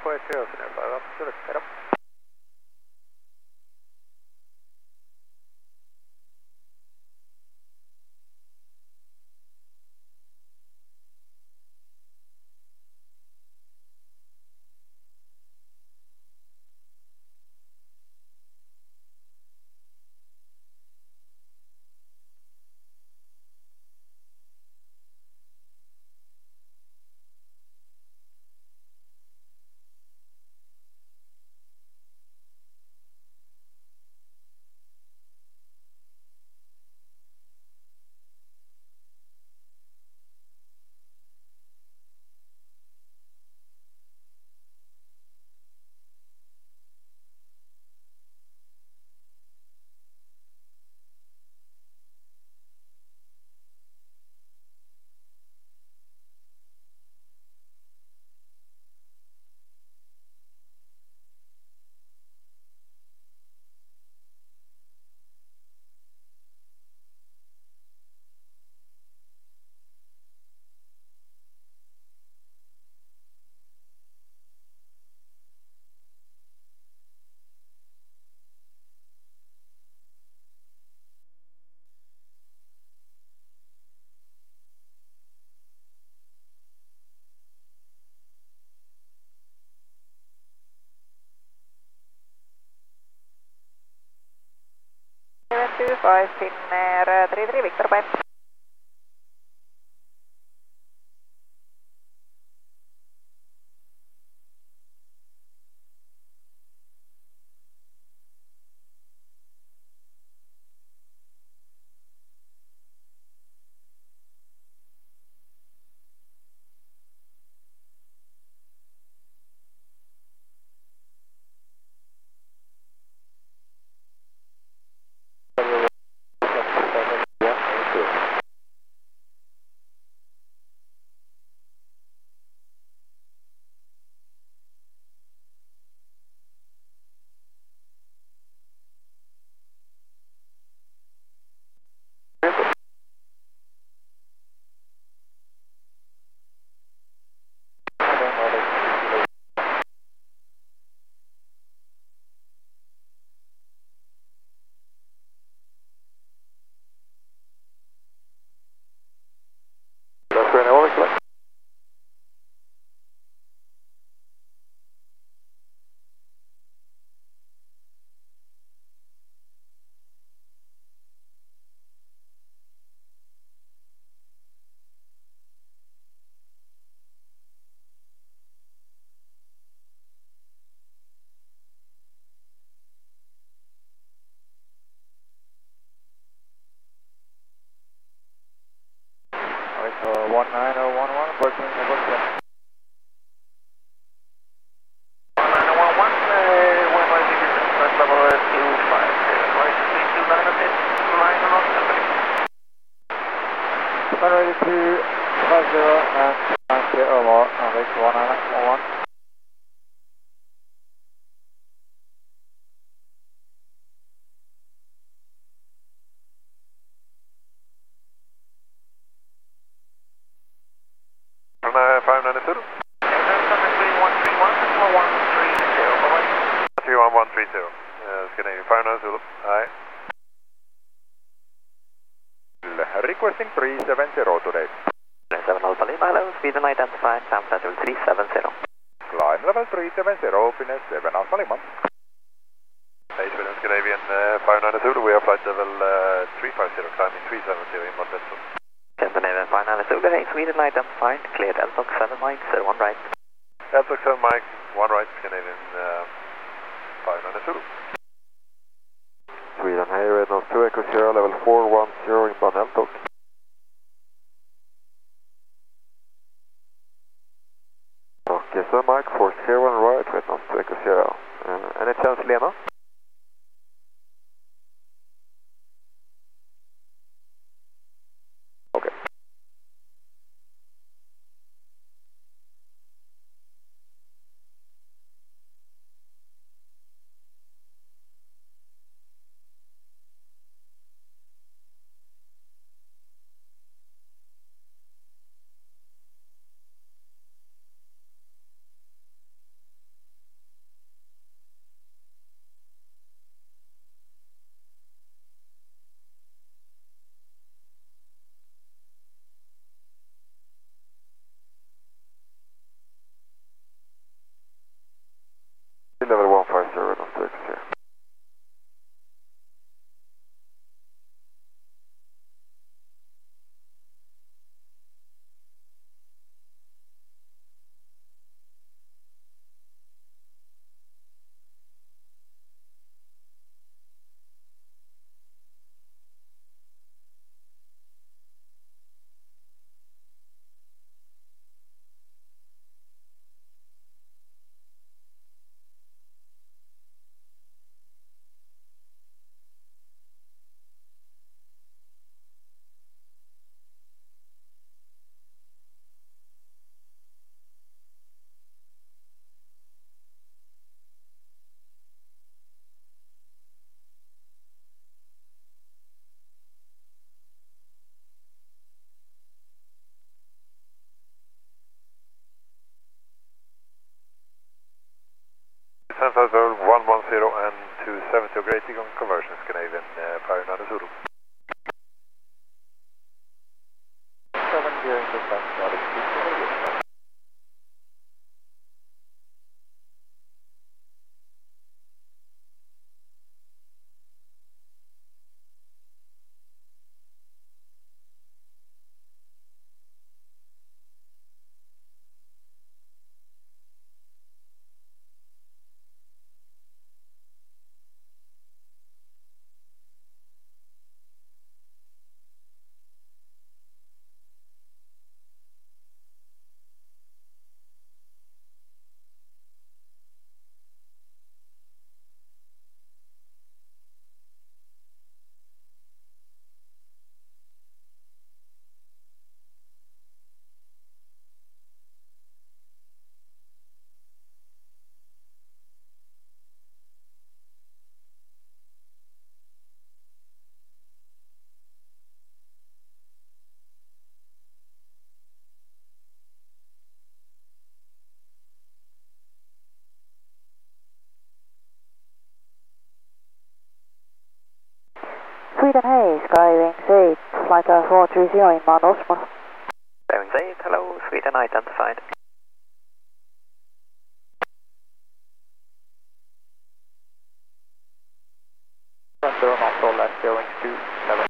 2480, Scenario 5, absolut. Head up. Two five Finnair 33 Victor, bye. Alright, 19011, working in the book, yeah. 19011, when I think it's first level 250, right, 32 line on Runway 250 and 90 or more, runway 19111. From 592. 31132, Scandinavian 590, aye. Requesting 370 today. 7 Alpha Lima, hello, speed unidentified, climb level 370. Climb level 370, Finnair 7 Alpha Lima. Hey, Sweden Scandinavian 592, we have flight level 350, climbing 370 in Montesso. Scandinavian 592, hey, Sweden identified, cleared LTOC 7 Mike, 1 right. LTOC 7 Mike, 1 right, Scandinavian 592. Sweden, hey, Red Nose 2 Echo Sierra, level 410 inbound LTOC. Okay, so Mike 401 right, Red Nose 2 Echo Sierra. Any chance, Lena? Okay. great igång conversion Scandinavian Power 9 Zulu. 7 during the sun, Nordic speed. Sweden Hay, Skywings 8, flight 430 inbound Osmo. Skywings 8, hello, Sweden identified. Center on all left, going to 7.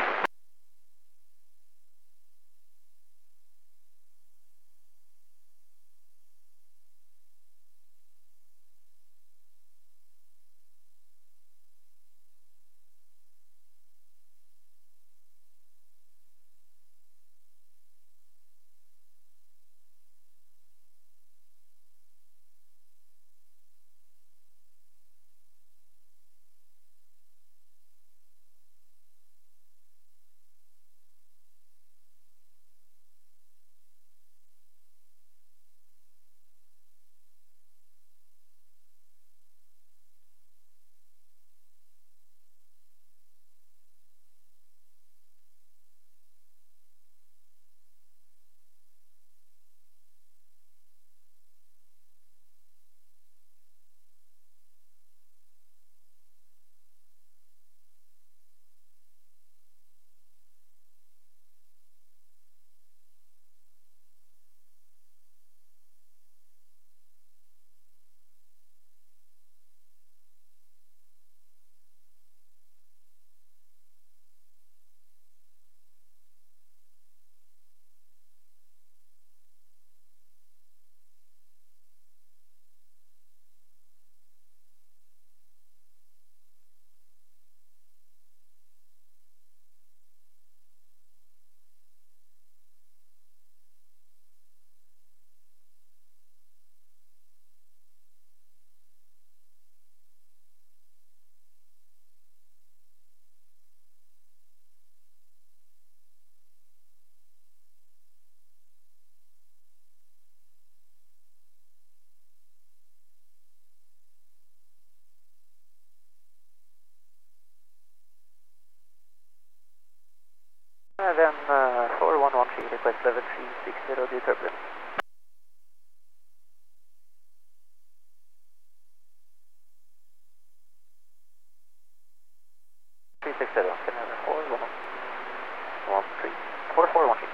Then 4113, request level 360 due turbulence. 360, can I have 4113, 4413.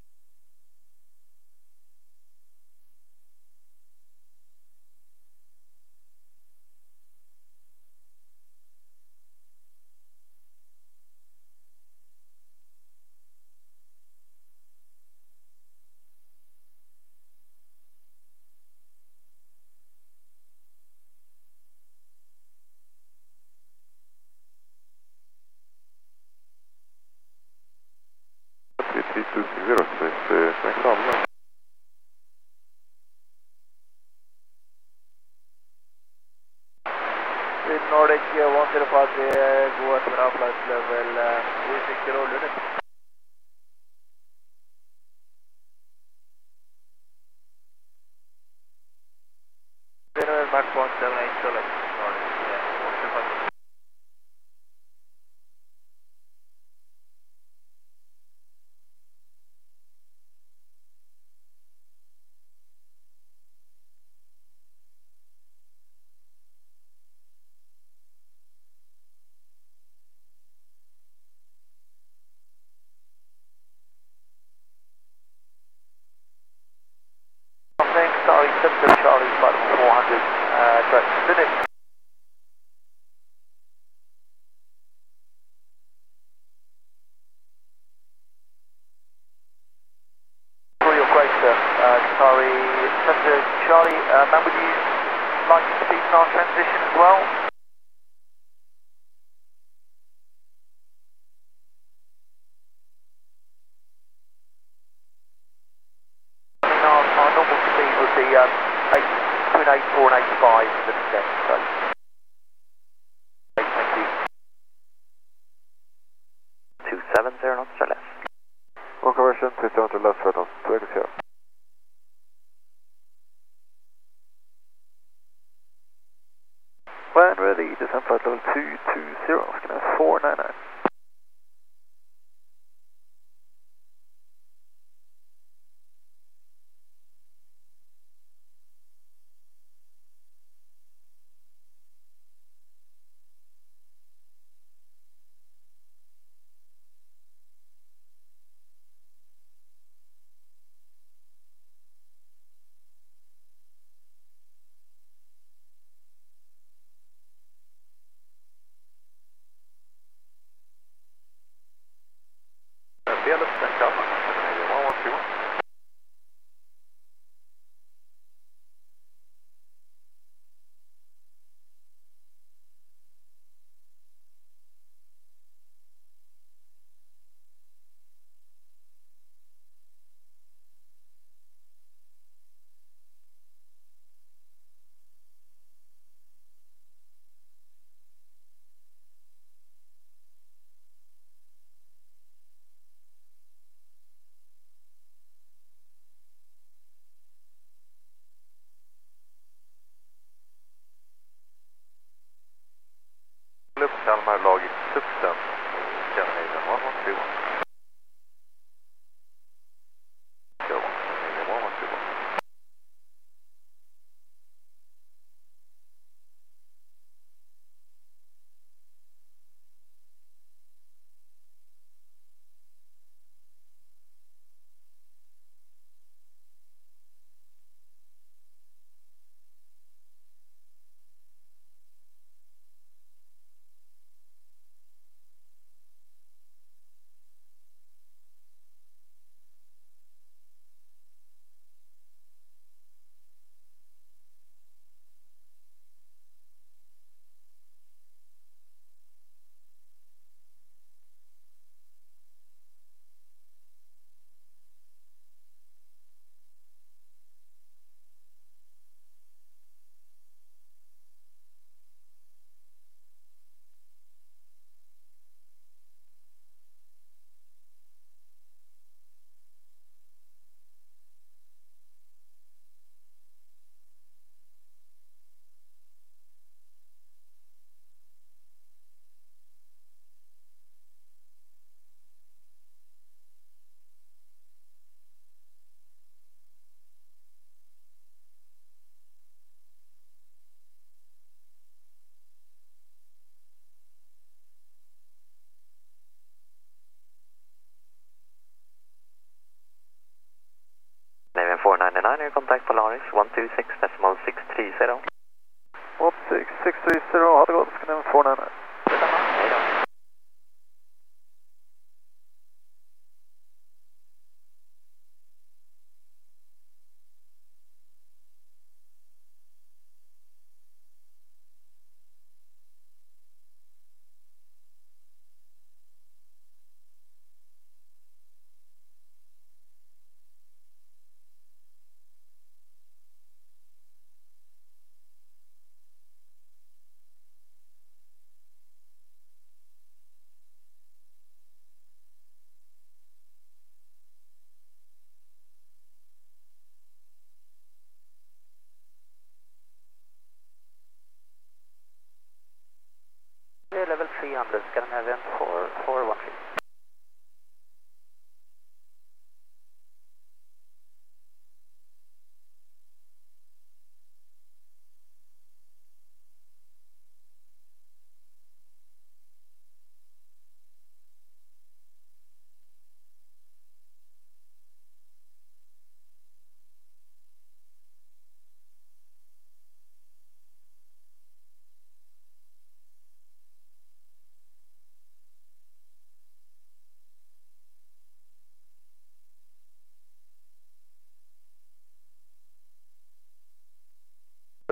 Nordic 105, vi går etter flight level 360 roller nu. Vi är nu back 178 select Nordic 105. Limit. For your quote, sir. Sorry, Center Charlie, man, would you like to speak on transition as well? Our normal speed would be between 84 and 85 in the descent, so. Okay, thank you. 270 knots or less. On conversion, 270 left, right on 280. When ready, descent flight level 220, scan 499. Kalmar Logic Substance, Scandinavian 1121. Scandinavian 1121. Scandinavian 499, your contact Polaris 126.630. 12630, ha det gott, Scandinavian 499. Hej då. Level 300, Scandinavian 413.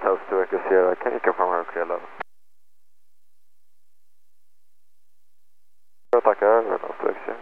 House to Echo Sierra, can you confirm our clear level? Tackar, över House to Echo Sierra.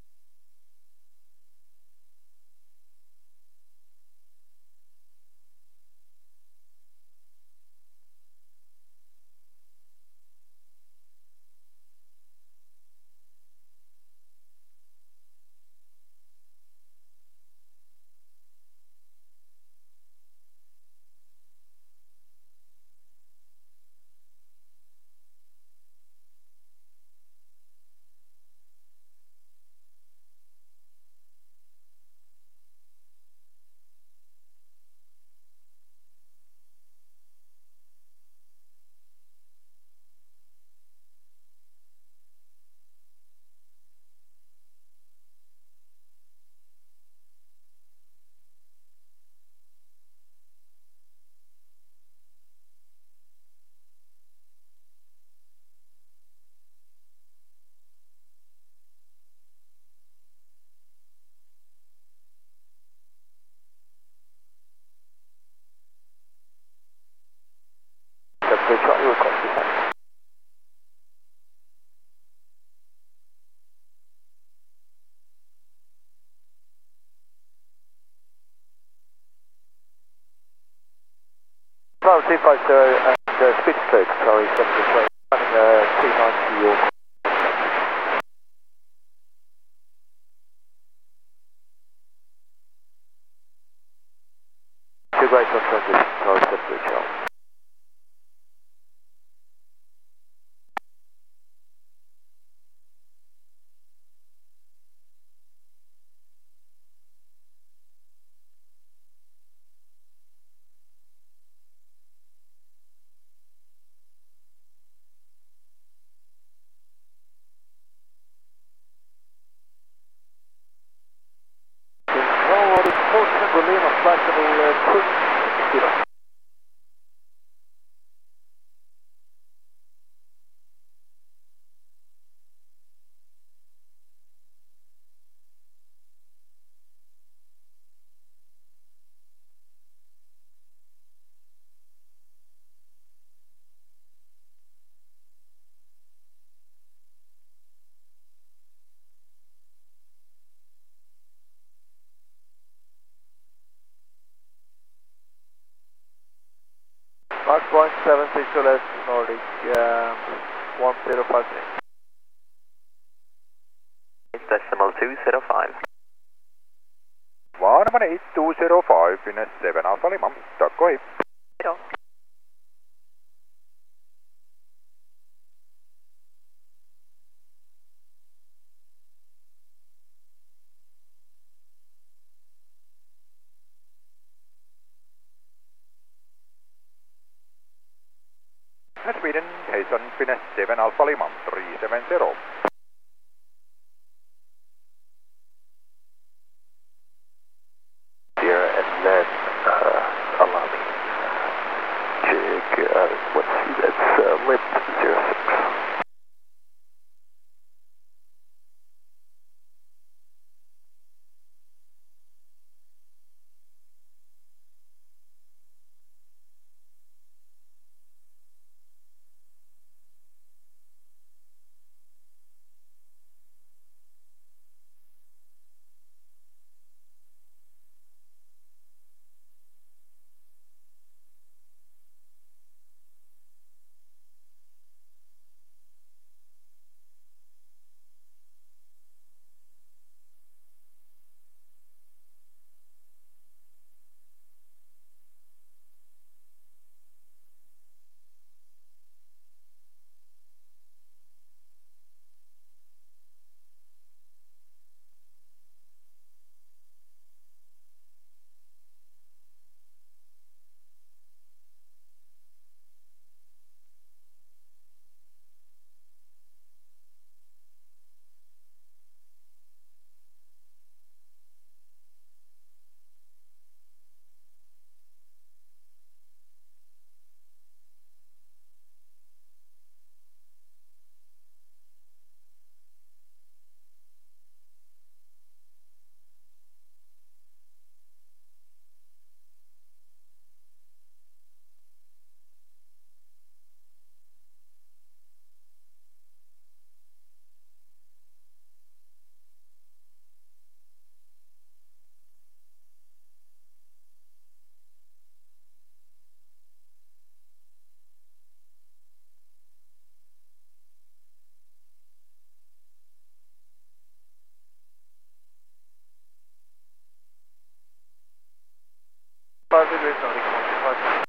Charlie request descent. Bravo 250 and speed cleared, Charlie 7 running 290 York. Two great on transition, Charlie 7 Charlie. Flight level cruise 0. Mark 176 left Nordic 1053. Decimal 205. 18205 in 7 Alpha Lima. Tack och hej. Hejdå. Sweden, Hayson, Finesse 7 Alpha Lima, 370. Here and then allow me check, let's see, that's lip 06. degrees Nordic 125.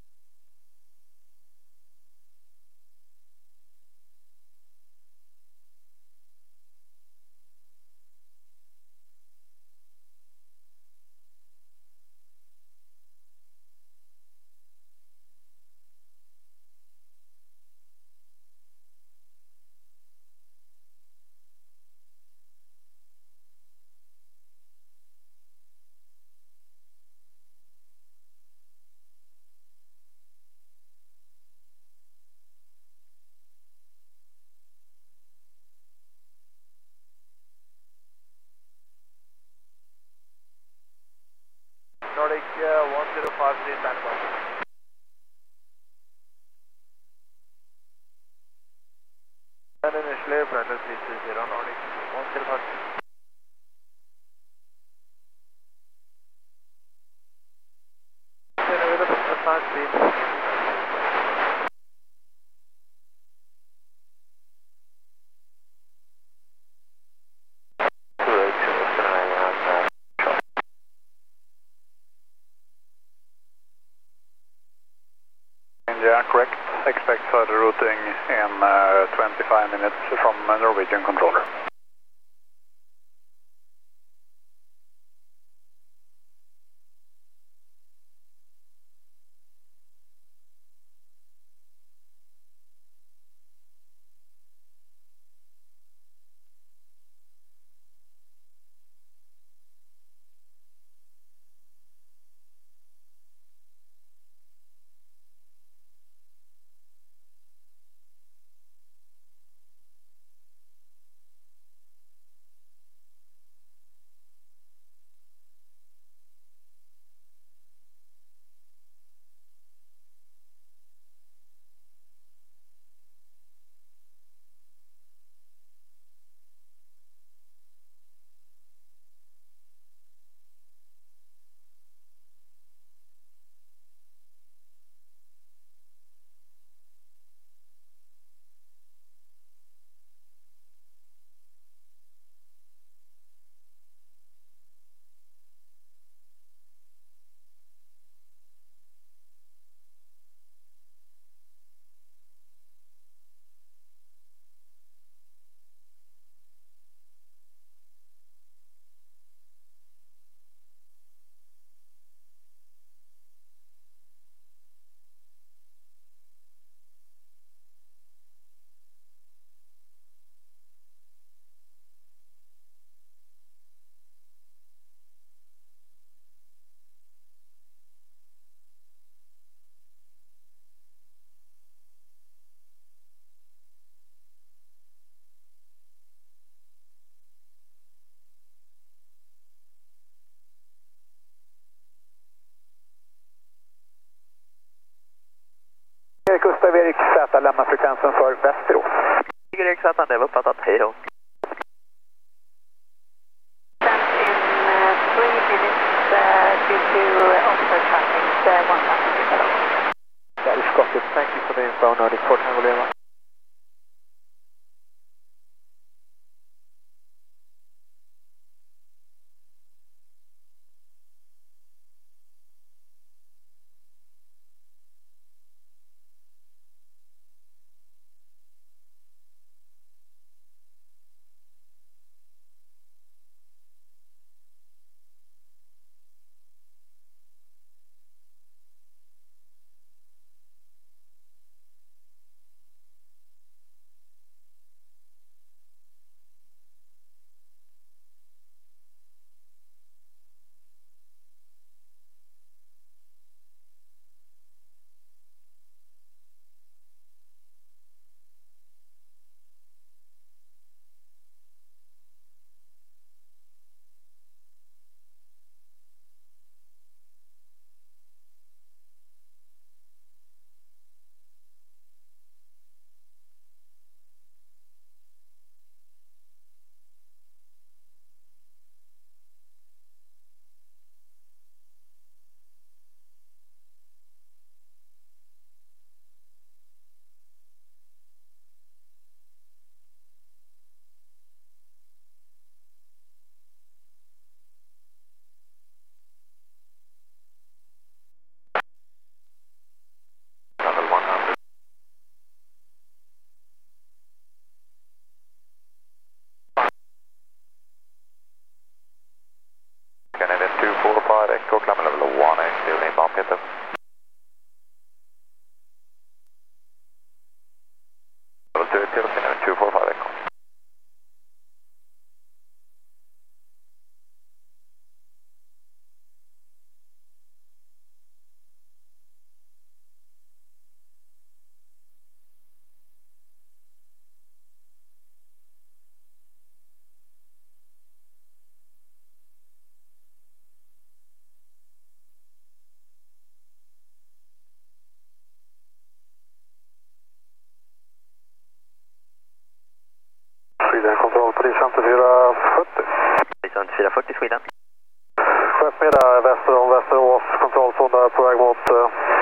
Nordic 1053 standby. And initially Brandon 330 Nordic 1053. With the business line speed. India, correct. Expect further routing in 25 minutes from Norwegian controller. Gustav Erik Z lämnar frekvensen för Västerås. Erik Z, det var uppfattat. Hej då. In 3 minutes due to offshore traffic, 1,000. That is got it. Thank you for the info, Nordic 4 Tango Lima. Echo, climb level 1, still inbound Peter. Level 2, 245 Echo. Sweden kontroll på 5440. 5440 Sweden. Chefmiddag väster om Västerås, kontrollzon där på väg mot